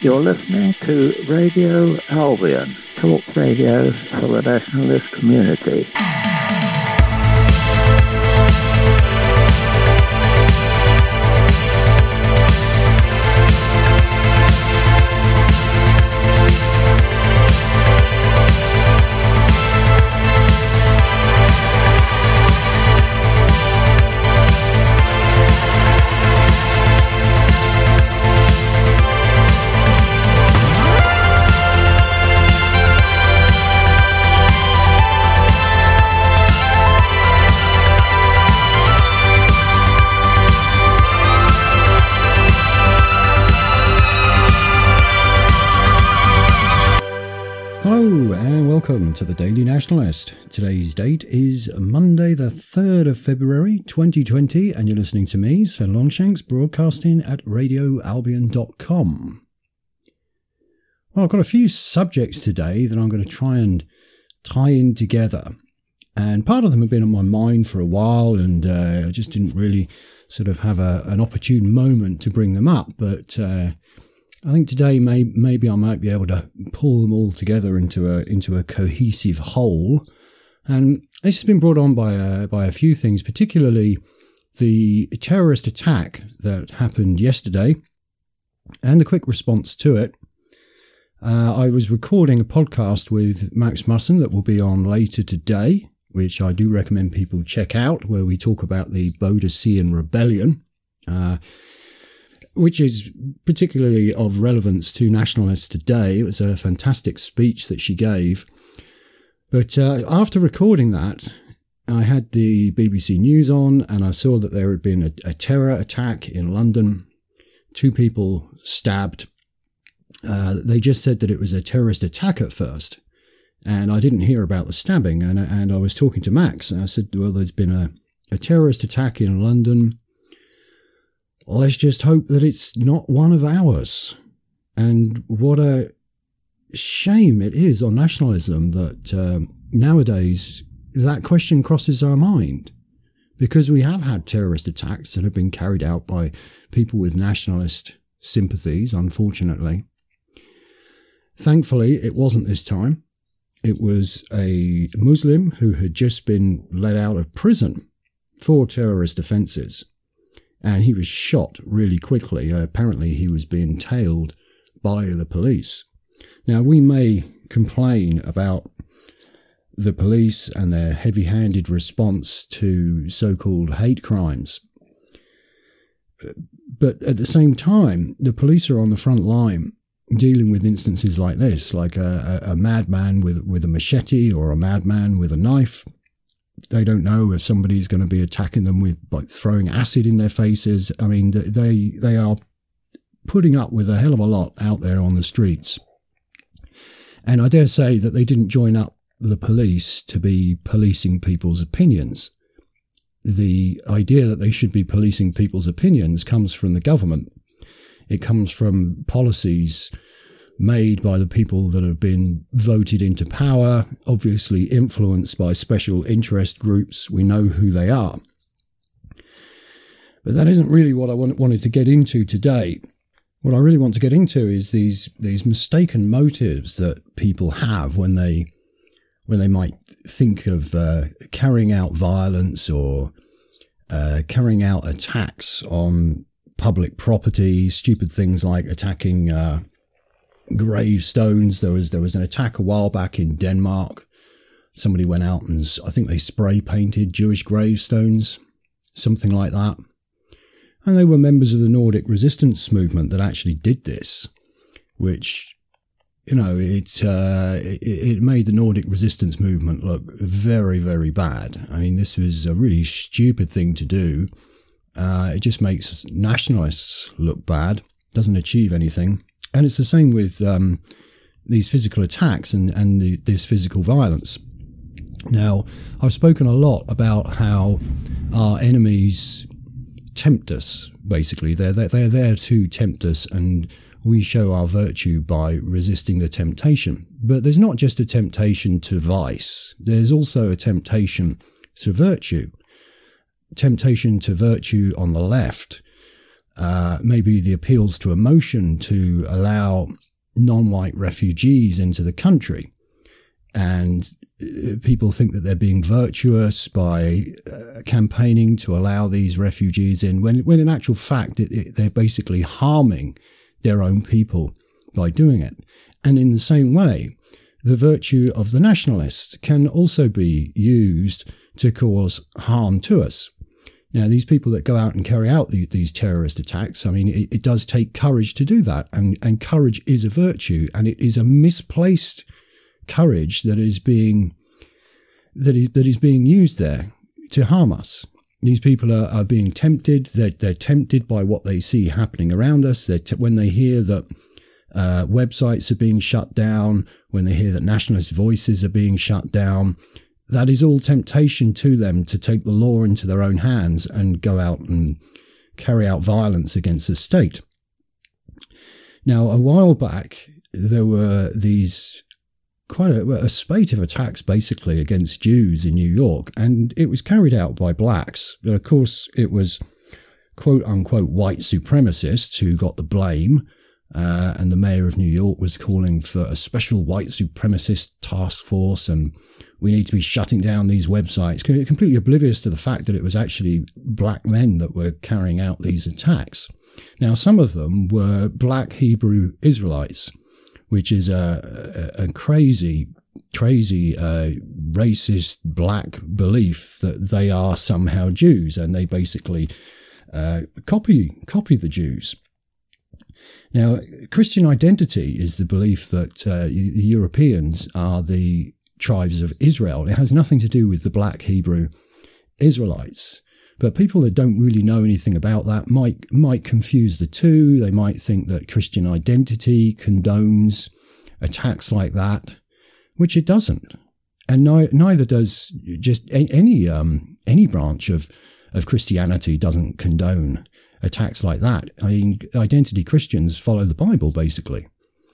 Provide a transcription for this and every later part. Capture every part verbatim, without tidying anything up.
You're listening to Radio Albion, talk radio for the nationalist community. Welcome to the Daily Nationalist. Today's date is Monday the third of February twenty twenty and you're listening to me, Sven Longshanks, broadcasting at radio albion dot com. Well, I've got a few subjects today that I'm going to try and tie in together, and part of them have been on my mind for a while and uh, I just didn't really sort of have a, an opportune moment to bring them up, but uh, I think today may, maybe I might be able to pull them all together into a into a cohesive whole. And this has been brought on by a, by a few things, particularly the terrorist attack that happened yesterday and the quick response to it. Uh, I was recording a podcast with Max Musson that will be on later today, which I do recommend people check out, where we talk about the Boadicean Rebellion. Uh, which is particularly of relevance to nationalists today. It was a fantastic speech that she gave. But uh, after recording that, I had the B B C News on and I saw that there had been a, a terror attack in London. Two people stabbed. Uh, they just said that it was a terrorist attack at first. And I didn't hear about the stabbing. And, and I was talking to Max and I said, well, there's been a, a terrorist attack in London. Let's just hope that it's not one of ours. And what a shame it is on nationalism that um, nowadays that question crosses our mind. Because we have had terrorist attacks that have been carried out by people with nationalist sympathies, unfortunately. Thankfully, it wasn't this time. It was a Muslim who had just been let out of prison for terrorist offences. And he was shot really quickly. Uh, apparently he was being tailed by the police. Now, we may complain about the police and their heavy-handed response to so-called hate crimes. But at the same time, the police are on the front line dealing with instances like this, like a, a, a madman with, with a machete or a madman with a knife. They don't know if somebody's going to be attacking them with like throwing acid in their faces. I mean, they they are putting up with a hell of a lot out there on the streets. And I dare say that they didn't join up the police to be policing people's opinions. The idea that they should be policing people's opinions comes from the government. It comes from policies made by the people that have been voted into power, obviously influenced by special interest groups. We know who they are. But that isn't really what I wanted to get into today. What I really want to get into is these these mistaken motives that people have when they when they might think of uh, carrying out violence or uh, carrying out attacks on public property, stupid things like attacking uh, gravestones. There was there was an attack a while back in Denmark. Somebody went out and I think they spray painted Jewish gravestones, something like that. And they were members of the Nordic resistance movement that actually did this, which, you know, it, uh, it, it made the Nordic resistance movement look very, very bad. I mean, this was a really stupid thing to do. Uh, it just makes nationalists look bad, doesn't achieve anything. And it's the same with um, these physical attacks and, and the, this physical violence. Now, I've spoken a lot about how our enemies tempt us, basically. They're, they're, they're there to tempt us, and we show our virtue by resisting the temptation. But there's not just a temptation to vice. There's also a temptation to virtue. Temptation to virtue on the left. uh, maybe the appeals to emotion to allow non-white refugees into the country. And people think that they're being virtuous by uh, campaigning to allow these refugees in, when, when in actual fact, it, it, they're basically harming their own people by doing it. And in the same way, the virtue of the nationalist can also be used to cause harm to us. Now, these people that go out and carry out the, these terrorist attacks, I mean, it, it does take courage to do that. And, and courage is a virtue, and it is a misplaced courage that is being, that is, that is being used there to harm us. These people are, are being tempted. They're, they're tempted by what they see happening around us. They're t- when they hear that uh, websites are being shut down, when they hear that nationalist voices are being shut down, that is all temptation to them to take the law into their own hands and go out and carry out violence against the state. Now, a while back, there were these quite a, a spate of attacks basically against Jews in New York, and it was carried out by blacks. But of course, it was quote unquote white supremacists who got the blame. Uh, and the mayor of New York was calling for a special white supremacist task force, and we need to be shutting down these websites, completely oblivious to the fact that it was actually black men that were carrying out these attacks. Now, some of them were black Hebrew Israelites, which is a, a, a crazy, crazy, uh, racist black belief that they are somehow Jews, and they basically uh, copy copy the Jews. Now, Christian identity is the belief that uh, the Europeans are the tribes of Israel. It has nothing to do with the black Hebrew Israelites. But people that don't really know anything about that might might confuse the two. They might think that Christian identity condones attacks like that, which it doesn't. And ni- neither does just a- any um, any branch of, of Christianity doesn't condone attacks like that. I mean, identity Christians follow the Bible, basically.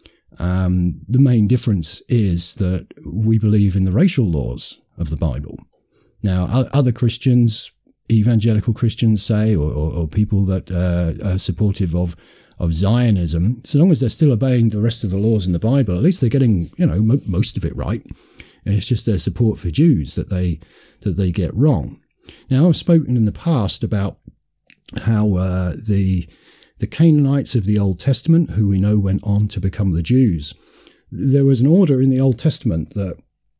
Um, the main difference is that we believe in the racial laws of the Bible. Now, other Christians, evangelical Christians say, or, or, or people that uh, are supportive of, of Zionism, so long as they're still obeying the rest of the laws in the Bible, at least they're getting, you know, mo- most of it right. And it's just their support for Jews that they, that they get wrong. Now, I've spoken in the past about how uh, the the Canaanites of the Old Testament, who we know went on to become the Jews, there was an order in the Old Testament that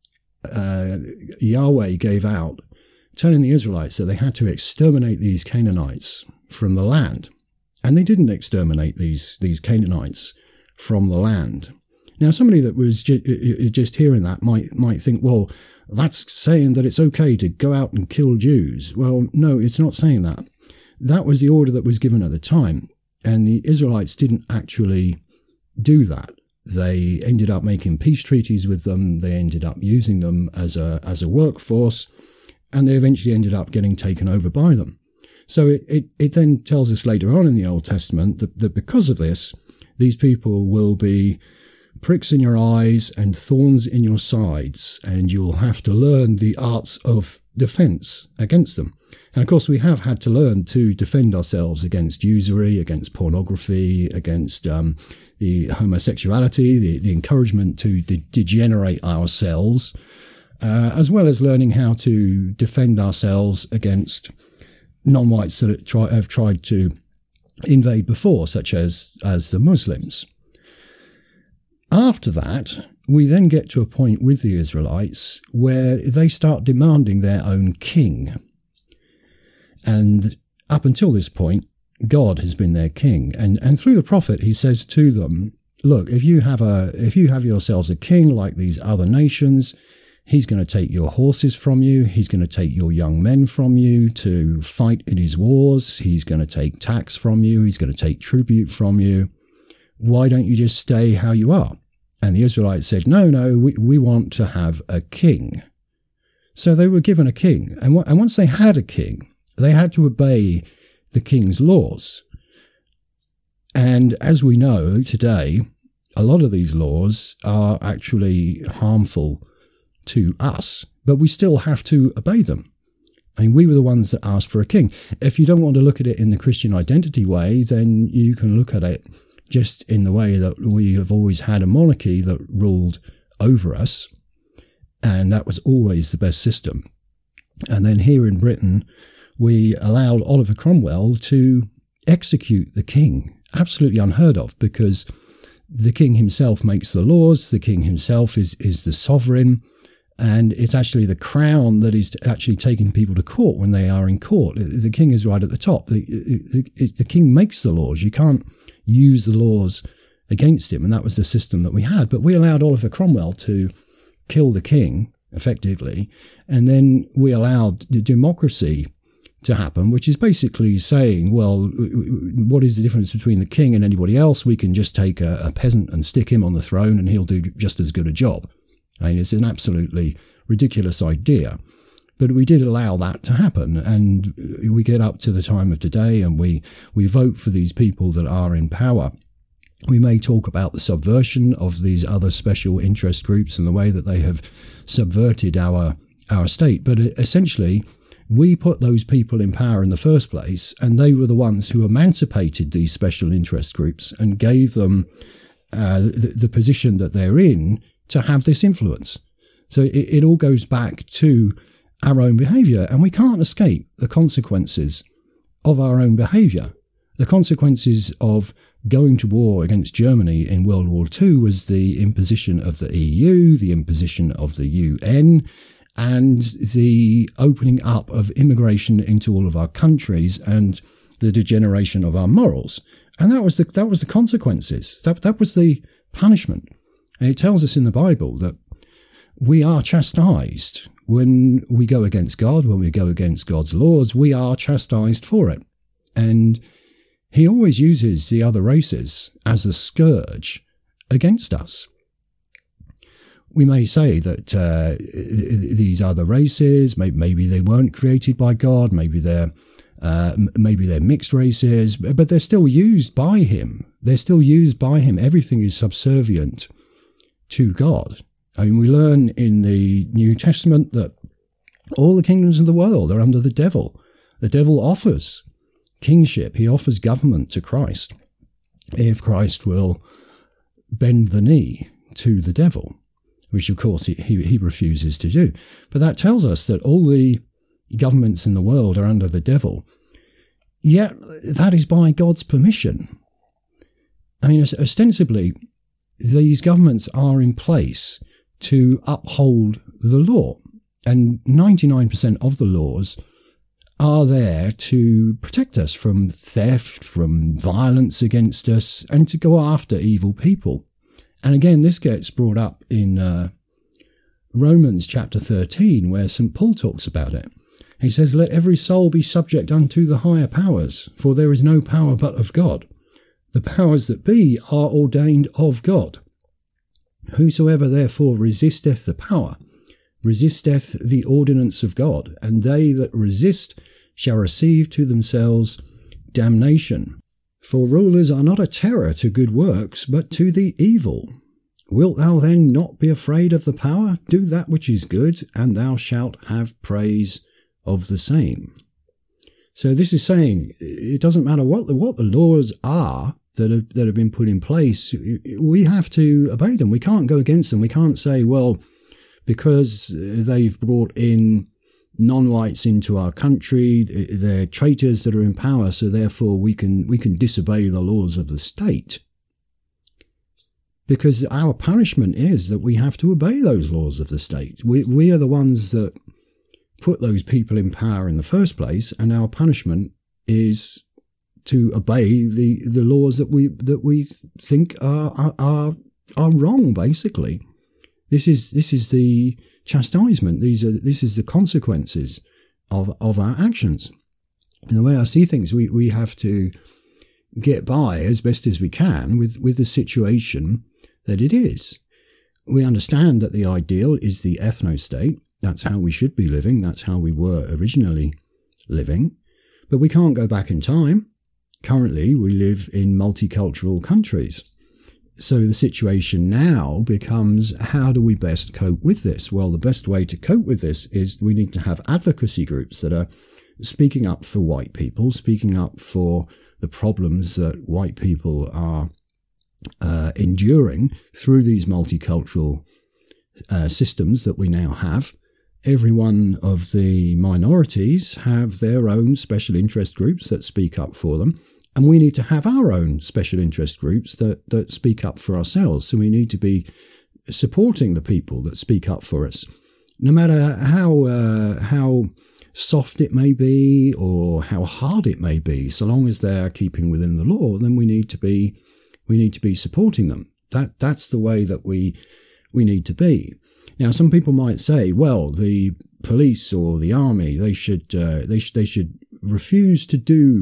uh, Yahweh gave out, telling the Israelites that they had to exterminate these Canaanites from the land. And they didn't exterminate these these Canaanites from the land. Now, somebody that was ju- just hearing that might might think, well, that's saying that it's okay to go out and kill Jews. Well, no, it's not saying that. That was the order that was given at the time, and the Israelites didn't actually do that. They ended up making peace treaties with them. They ended up using them as a as a workforce, and they eventually ended up getting taken over by them. So it, it, it then tells us later on in the Old Testament that, that because of this, these people will be pricks in your eyes and thorns in your sides, and you'll have to learn the arts of defense against them. And of course, we have had to learn to defend ourselves against usury, against pornography, against um, the homosexuality, the, the encouragement to de- degenerate ourselves, uh, as well as learning how to defend ourselves against non-whites that try, have tried to invade before, such as, as the Muslims. After that, we then get to a point with the Israelites where they start demanding their own king. And up until this point, God has been their king. And, and through the prophet, he says to them, look, if you have a, if you have yourselves a king like these other nations, he's going to take your horses from you. He's going to take your young men from you to fight in his wars. He's going to take tax from you. He's going to take tribute from you. Why don't you just stay how you are? And the Israelites said, no, no, we, we want to have a king. So they were given a king. And, w- and once they had a king, they had to obey the king's laws. And as we know today, a lot of these laws are actually harmful to us, but we still have to obey them. I mean, we were the ones that asked for a king. If you don't want to look at it in the Christian identity way, then you can look at it just in the way that we have always had a monarchy that ruled over us, and that was always the best system. And then here in Britain, we allowed Oliver Cromwell to execute the king. Absolutely unheard of, because the king himself makes the laws, the king himself is, is the sovereign, and it's actually the crown that is actually taking people to court when they are in court. The king is right at the top. The, the, the king makes the laws. You can't use the laws against him, and that was the system that we had. But we allowed Oliver Cromwell to kill the king, effectively, and then we allowed the democracy to happen, which is basically saying, well, what is the difference between the king and anybody else? We can just take a, a peasant and stick him on the throne and he'll do just as good a job. I mean, it's an absolutely ridiculous idea, but we did allow that to happen. And we get up to the time of today and we, we vote for these people that are in power. We may talk about the subversion of these other special interest groups and the way that they have subverted our, our state. But essentially, we put those people in power in the first place, and they were the ones who emancipated these special interest groups and gave them uh, the, the position that they're in to have this influence. So it, it all goes back to our own behaviour, and we can't escape the consequences of our own behaviour. The consequences of going to war against Germany in World War Two was the imposition of the E U, the imposition of the U N, and the opening up of immigration into all of our countries and the degeneration of our morals. And that was the, that was the consequences. That, that was the punishment. And it tells us in the Bible that we are chastised when we go against God, when we go against God's laws, we are chastised for it. And he always uses the other races as a scourge against us. We may say that uh, these other races, maybe, maybe they weren't created by God, maybe they're uh, maybe they're mixed races, but they're still used by him. They're still used by him. Everything is subservient to God. I mean, we learn in the New Testament that all the kingdoms of the world are under the devil. The devil offers kingship. He offers government to Christ if Christ will bend the knee to the devil, which of course he, he, he refuses to do. But that tells us that all the governments in the world are under the devil. Yet that is by God's permission. I mean, ostensibly, these governments are in place to uphold the law, and ninety-nine percent of the laws are there to protect us from theft, from violence against us, and to go after evil people. And again, this gets brought up in uh, Romans chapter thirteen, where Saint Paul talks about it. He says, "Let every soul be subject unto the higher powers, for there is no power but of God. The powers that be are ordained of God. Whosoever therefore resisteth the power, resisteth the ordinance of God, and they that resist shall receive to themselves damnation. For rulers are not a terror to good works, but to the evil. Wilt thou then not be afraid of the power? Do that which is good, and thou shalt have praise of the same." So this is saying it doesn't matter what the, what the laws are that have, that have been put in place. We have to obey them. We can't go against them. We can't say, well, because they've brought in non-whites into our country, they're traitors that are in power, so therefore we can we can disobey the laws of the state. Because our punishment is that we have to obey those laws of the state. We we are the ones that put those people in power in the first place, and our punishment is to obey the, the laws that we that we think are are are wrong. Basically, this is this is the chastisement. These are this is the consequences of of our actions. And the way I see things, we we have to get by as best as we can with with the situation that it is. We understand that the ideal is the ethno-state. That's how we should be living. That's how we were originally living. But we can't go back in time. Currently, we live in multicultural countries. So the situation now becomes, how do we best cope with this? Well, the best way to cope with this is we need to have advocacy groups that are speaking up for white people, speaking up for the problems that white people are uh, enduring through these multicultural uh, systems that we now have. Every one of the minorities have their own special interest groups that speak up for them. And we need to have our own special interest groups that, that speak up for ourselves. So we need to be supporting the people that speak up for us, no matter how uh, how soft it may be or how hard it may be. So long as they're keeping within the law, then we need to be we need to be supporting them. That that's the way that we we need to be. Now, some people might say, well, the police or the army, they should uh, they should they should refuse to do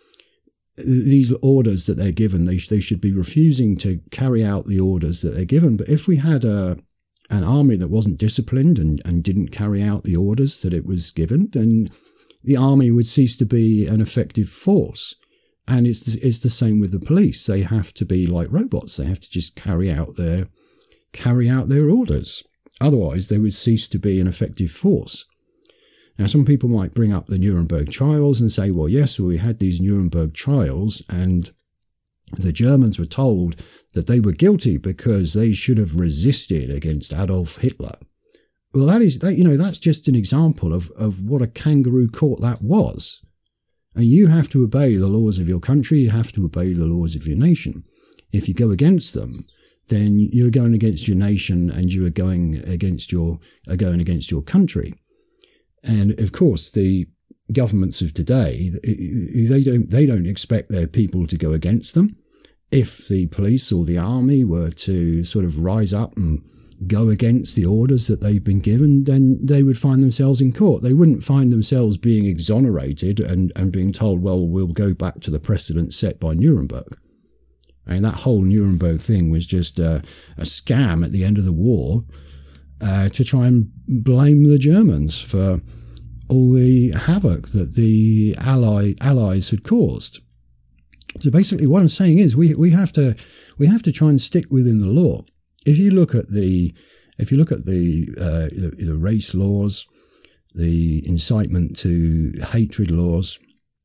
these orders that they're given. They, sh- they should be refusing to carry out the orders that they're given. But if we had a, an army that wasn't disciplined and, and didn't carry out the orders that it was given, then the army would cease to be an effective force. And it's, it's the same with the police. They have to be like robots. They have to just carry out their, carry out their orders. Otherwise, they would cease to be an effective force. Now, some people might bring up the Nuremberg trials and say, well, yes, well, we had these Nuremberg trials and the Germans were told that they were guilty because they should have resisted against Adolf Hitler. Well, that is, that, you know, that's just an example of, of what a kangaroo court that was. And you have to obey the laws of your country. You have to obey the laws of your nation. If you go against them, then you're going against your nation and you are going against your, are going against your country. And of course, the governments of today, they don't, they don't expect their people to go against them. If the police or the army were to sort of rise up and go against the orders that they've been given, then they would find themselves in court. They wouldn't find themselves being exonerated and, and being told, well, we'll go back to the precedent set by Nuremberg. And that whole Nuremberg thing was just a, a scam at the end of the war, uh, to try and blame the Germans for all the havoc that the ally, allies had caused. So basically what I'm saying is we, we have to, we have to try and stick within the law. If you look at the, if you look at the, uh, the, the race laws, the incitement to hatred laws,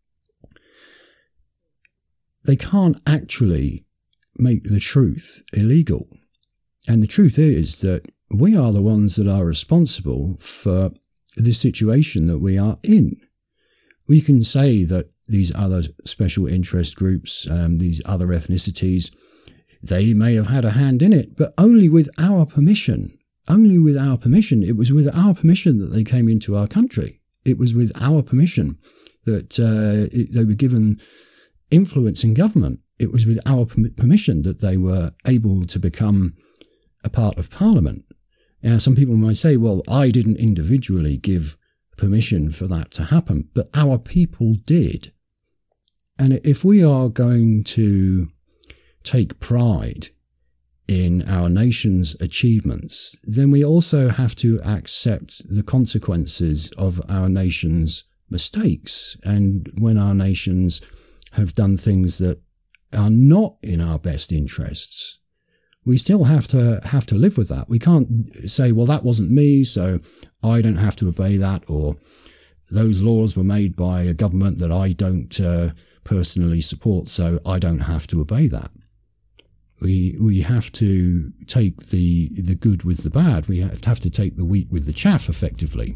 they can't actually make the truth illegal. And the truth is that we are the ones that are responsible for the situation that we are in. We can say that these other special interest groups, um, these other ethnicities, they may have had a hand in it, but only with our permission. Only with our permission. It was with our permission that they came into our country. It was with our permission that uh, it, they were given influence in government. It was with our permission that they were able to become a part of Parliament. Now, some people might say, well, I didn't individually give permission for that to happen, but our people did. And if we are going to take pride in our nation's achievements, then we also have to accept the consequences of our nation's mistakes. And when our nations have done things that are not in our best interests, we still have to have to live with that. We can't say, well, that wasn't me, so I don't have to obey that, or those laws were made by a government that I don't uh, personally support, so I don't have to obey that. We we have to take the the good with the bad. We have to take the wheat with the chaff, effectively.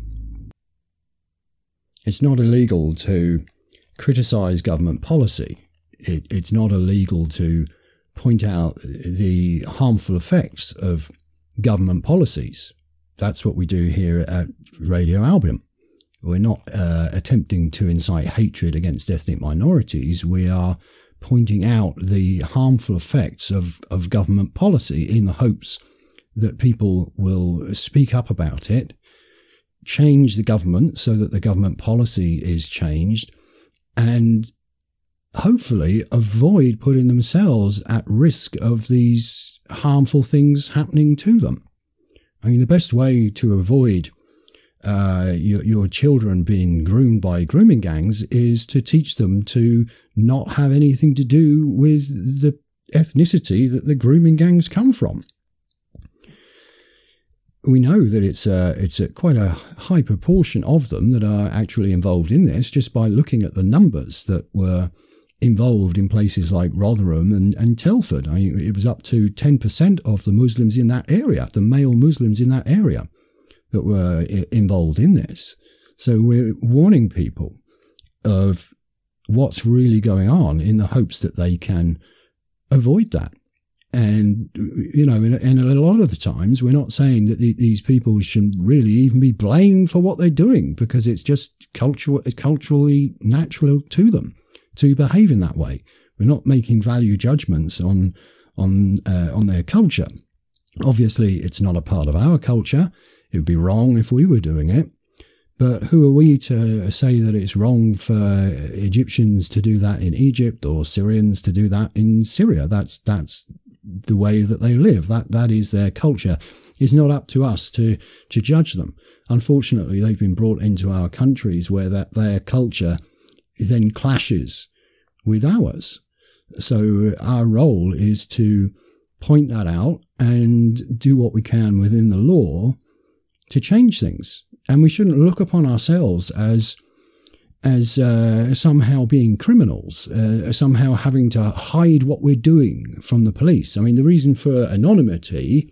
It's not illegal to criticize government policy. It, it's not illegal to point out the harmful effects of government policies. That's what we do here at Radio Albion. We're not uh, attempting to incite hatred against ethnic minorities. We are pointing out the harmful effects of, of government policy in the hopes that people will speak up about it, change the government so that the government policy is changed, and hopefully avoid putting themselves at risk of these harmful things happening to them. I mean, the best way to avoid uh, your, your children being groomed by grooming gangs is to teach them to not have anything to do with the ethnicity that the grooming gangs come from. We know that it's a, it's a quite a high proportion of them that are actually involved in this, just by looking at the numbers that were involved in places like Rotherham and, and Telford. I mean, it was up to ten percent of the Muslims in that area, the male Muslims in that area, that were involved in this. So we're warning people of what's really going on in the hopes that they can avoid that. And, you know, and a lot of the times we're not saying that the, these people shouldn't really even be blamed for what they're doing, because it's just cultural, it's culturally natural to them to behave in that way. We're not making value judgments on, on, uh, on their culture. Obviously, it's not a part of our culture. It would be wrong if we were doing it. But who are we to say that it's wrong for Egyptians to do that in Egypt or Syrians to do that in Syria? That's, that's the way that they live. That, that is their culture. It's not up to us to, to judge them. Unfortunately, they've been brought into our countries where that their culture then clashes with ours. So our role is to point that out and do what we can within the law to change things. And we shouldn't look upon ourselves as as uh, somehow being criminals, uh, somehow having to hide what we're doing from the police. I mean, the reason for anonymity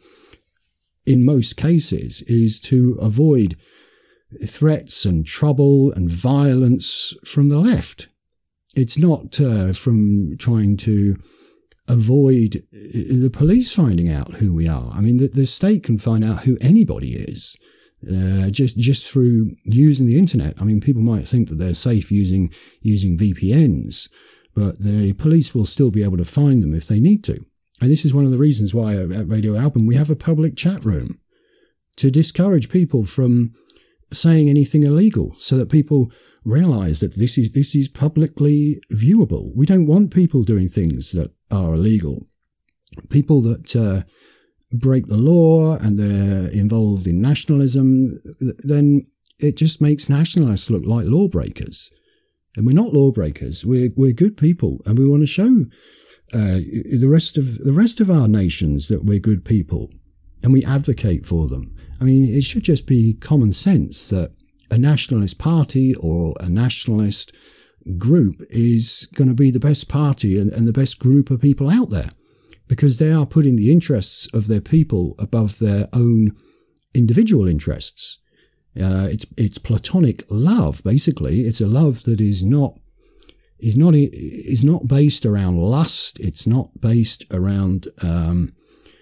in most cases is to avoid threats and trouble and violence from the left. It's not uh, from trying to avoid the police finding out who we are. I mean, the, the state can find out who anybody is. Uh, just, just through using the internet. I mean, people might think that they're safe using, using V P Ns, but the police will still be able to find them if they need to. And this is one of the reasons why at Radio Albion we have a public chat room to discourage people from saying anything illegal, so that people realize that this is, this is publicly viewable. We don't want people doing things that are illegal. People that, uh, break the law and they're involved in nationalism, then it just makes nationalists look like lawbreakers. And we're not lawbreakers. We're, we're good people, and we want to show, uh, the rest of, the rest of our nations that we're good people, and we advocate for them. I mean, it should just be common sense that a nationalist party or a nationalist group is going to be the best party and, and the best group of people out there, because they are putting the interests of their people above their own individual interests. Uh, it's, it's platonic love, basically. It's a love that is not, is not, is not based around lust. It's not based around, um,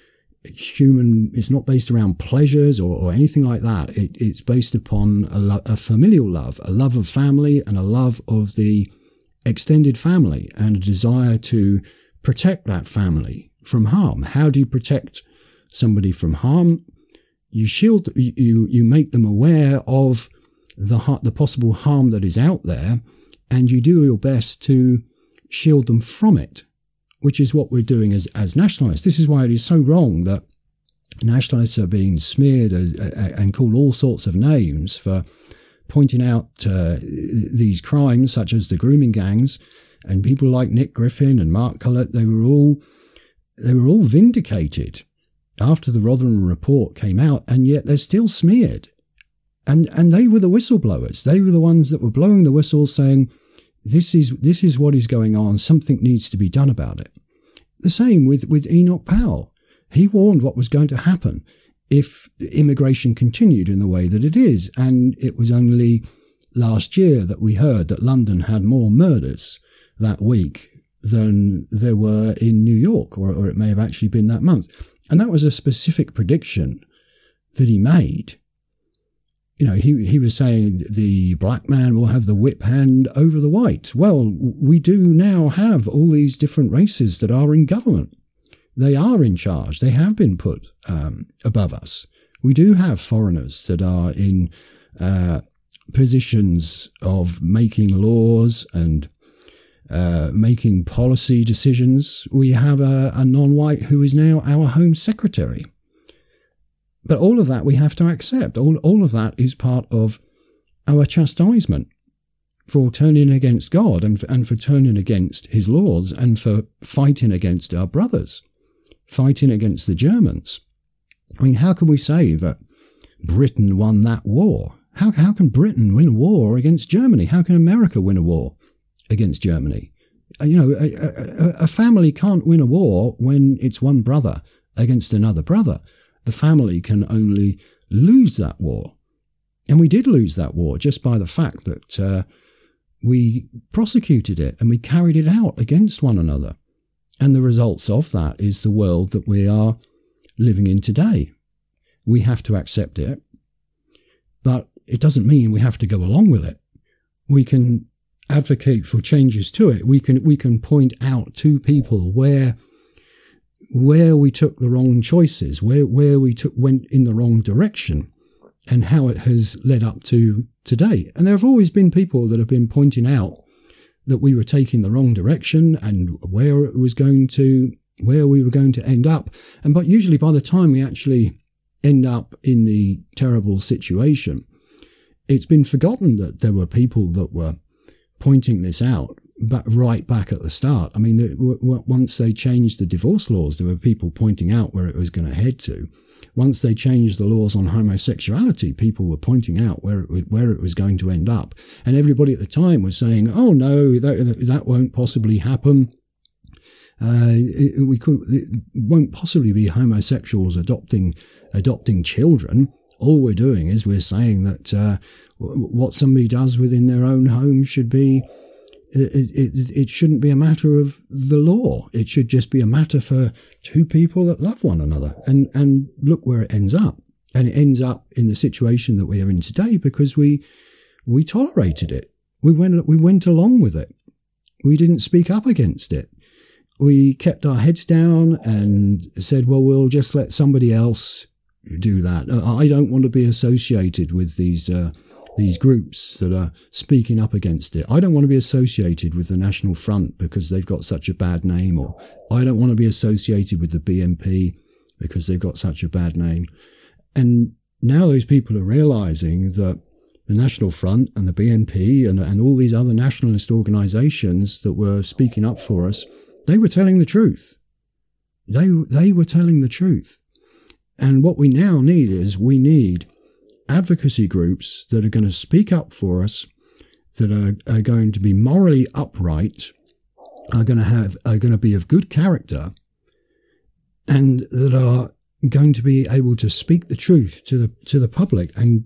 human, it's not based around pleasures or, or anything like that. It, it's based upon a, lo- a familial love, a love of family and a love of the extended family, and a desire to protect that family from harm. How do you protect somebody from harm? You shield, you, you make them aware of the, the possible harm that is out there, and you do your best to shield them from it, which is what we're doing as, as nationalists. This is why it is so wrong that nationalists are being smeared as, uh, and called all sorts of names for pointing out uh, these crimes, such as the grooming gangs, and people like Nick Griffin and Mark Collett. They were all They were all vindicated after the Rotherham report came out, and yet they're still smeared. And, and they were the whistleblowers. They were the ones that were blowing the whistle, saying, this is, this is what is going on. Something needs to be done about it. The same with, with Enoch Powell. He warned what was going to happen if immigration continued in the way that it is. And it was only last year that we heard that London had more murders that week than there were in New York, or, or it may have actually been that month. And that was a specific prediction that he made. You know, he, he was saying the black man will have the whip hand over the white. Well, we do now have all these different races that are in government. They are in charge. They have been put um, above us. We do have foreigners that are in uh, positions of making laws and Uh, making policy decisions. We have a, a non-white who is now our Home Secretary. But all of that we have to accept. All, all of that is part of our chastisement for turning against God and for, and for turning against his laws and for fighting against our brothers, fighting against the Germans. I mean, how can we say that Britain won that war? How, how can Britain win a war against Germany? How can America win a war against Germany? You know, a, a, a family can't win a war when it's one brother against another brother. The family can only lose that war. And we did lose that war just by the fact that uh, we prosecuted it and we carried it out against one another. And the results of that is the world that we are living in today. We have to accept it, but it doesn't mean we have to go along with it. We can advocate for changes to it. We can we can point out to people where where we took the wrong choices, where where we took went in the wrong direction, and how it has led up to today. And there have always been people that have been pointing out that we were taking the wrong direction and where it was going to, where we were going to end up. And but usually by the time we actually end up in the terrible situation, it's been forgotten that there were people that were pointing this out, but right back at the start. I mean, once they changed the divorce laws, there were people pointing out where it was going to head to. Once they changed the laws on homosexuality, people were pointing out where it, where it was going to end up. And everybody at the time was saying, oh no, that, that won't possibly happen. Uh, it, we could, it won't possibly be homosexuals adopting, adopting children. All we're doing is we're saying that, uh, what somebody does within their own home should be, it, it, it shouldn't be a matter of the law. It should just be a matter for two people that love one another. And, and look where it ends up. And it ends up in the situation that we are in today because we, we tolerated it. We went, we went along with it. We didn't speak up against it. We kept our heads down and said, well, we'll just let somebody else do that. I don't want to be associated with these, uh, these groups that are speaking up against it. I don't want to be associated with the National Front because they've got such a bad name, or I don't want to be associated with the B N P because they've got such a bad name. And now those people are realizing that the National Front and the B N P and, and all these other nationalist organizations that were speaking up for us, they were telling the truth. They, they were telling the truth. And what we now need is we need advocacy groups that are going to speak up for us, that are, are going to be morally upright, are going to have, are going to be of good character, and that are going to be able to speak the truth to the, to the public and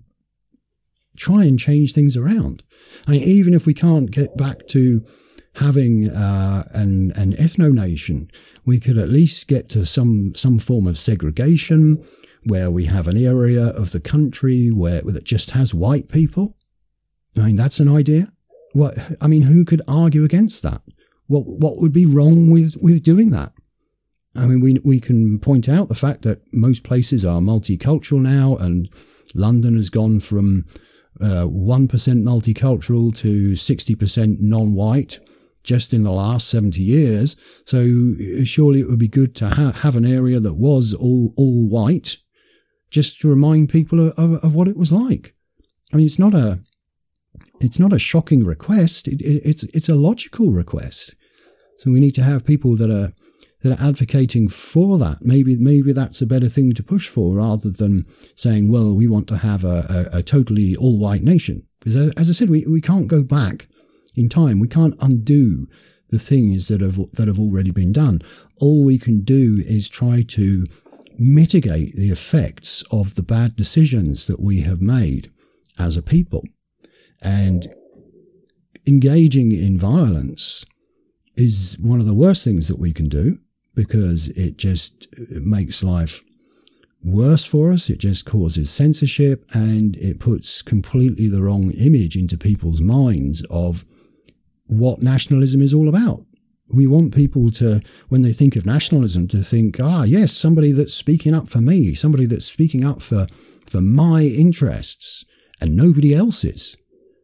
try and change things around. I mean, even if we can't get back to having, uh, an, an ethno-nation, we could at least get to some, some form of segregation, where we have an area of the country where that just has white people. I mean, that's an idea. What, I mean, who could argue against that? What, what would be wrong with, with doing that? I mean, we, we can point out the fact that most places are multicultural now, and London has gone from, uh, one percent multicultural to sixty percent non-white just in the last seventy years. So surely it would be good to ha- have an area that was all, all white, just to remind people of, of, of what it was like. I mean, it's not a, it's not a shocking request. It, it, it's, it's a logical request. So we need to have people that are, that are advocating for that. Maybe, maybe that's a better thing to push for rather than saying, well, we want to have a, a, a totally all white nation. Because as I said, we, we can't go back in time. We can't undo the things that have, that have already been done. All we can do is try to mitigate the effects of the bad decisions that we have made as a people. And engaging in violence is one of the worst things that we can do, because it just makes life worse for us. It just causes censorship, and it puts completely the wrong image into people's minds of what nationalism is all about. We want people to, when they think of nationalism, to think, ah, yes, somebody that's speaking up for me, somebody that's speaking up for, for my interests and nobody else's.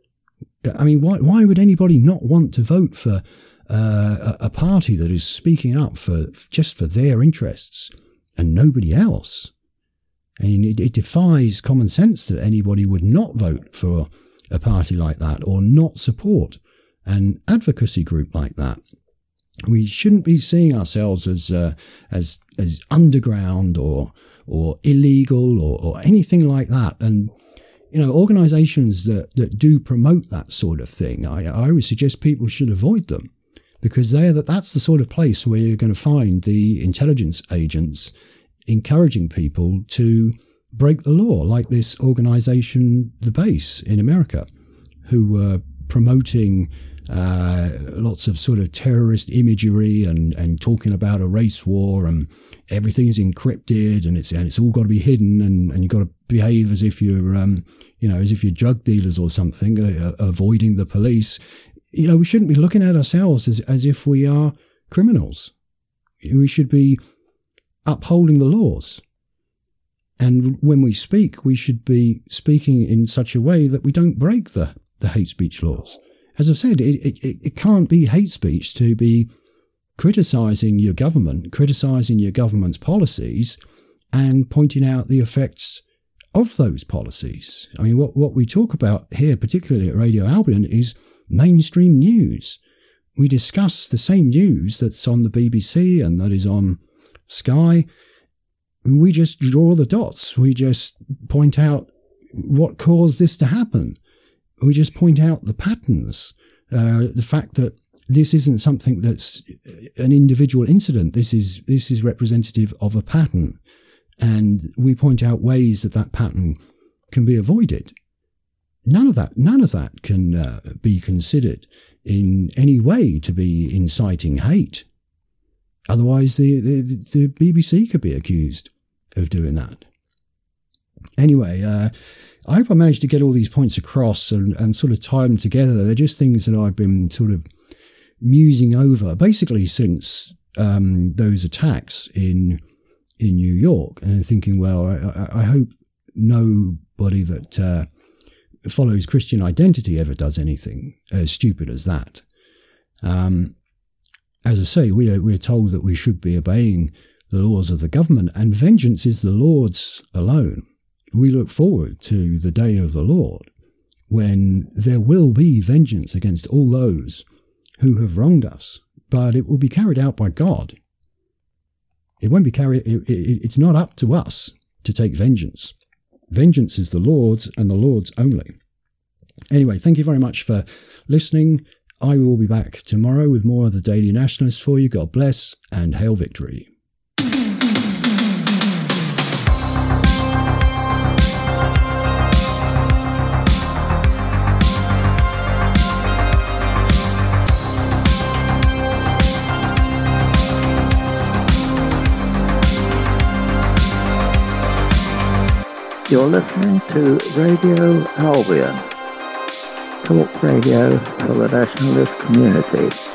I mean, why, why would anybody not want to vote for uh, a, a party that is speaking up for, just for their interests and nobody else? I mean, it, it defies common sense that anybody would not vote for a party like that or not support an advocacy group like that. We shouldn't be seeing ourselves as uh, as as underground or or illegal or, or anything like that. And you know, organisations that, that do promote that sort of thing, I, I would suggest people should avoid them, because they're that that's the sort of place where you're going to find the intelligence agents encouraging people to break the law, like this organisation, The Base in America, who were promoting uh, lots of sort of terrorist imagery and, and talking about a race war, and everything is encrypted and it's and it's all got to be hidden, and, and you've got to behave as if you're um you know as if you're drug dealers or something, uh, avoiding the police. You know, we shouldn't be looking at ourselves as as if we are criminals. We should be upholding the laws. And when we speak, we should be speaking in such a way that we don't break the, the hate speech laws. As I've said, it, it, it can't be hate speech to be criticising your government, criticising your government's policies, and pointing out the effects of those policies. I mean, what, what we talk about here, particularly at Radio Albion, is mainstream news. We discuss the same news that's on the B B C and that is on Sky. We just draw the dots. We just point out what caused this to happen. We just point out the patterns, uh, the fact that this isn't something that's an individual incident. This is, this is representative of a pattern. And we point out ways that that pattern can be avoided. None of that, none of that can uh, be considered in any way to be inciting hate. Otherwise, the, the, the B B C could be accused of doing that. Anyway, uh, I hope I managed to get all these points across and, and sort of tie them together. They're just things that I've been sort of musing over, basically since um, those attacks in in New York, and thinking, well, I, I hope nobody that uh, follows Christian identity ever does anything as stupid as that. Um, As I say, we are, we're told that we should be obeying the laws of the government, and vengeance is the Lord's alone. We look forward to the day of the Lord, when there will be vengeance against all those who have wronged us, but it will be carried out by God. It won't be carried, it, it, it's not up to us to take vengeance. Vengeance is the Lord's and the Lord's only. Anyway, thank you very much for listening. I will be back tomorrow with more of the Daily Nationalist for you. God bless, and hail victory. You're listening to Radio Albion, talk radio for the nationalist community.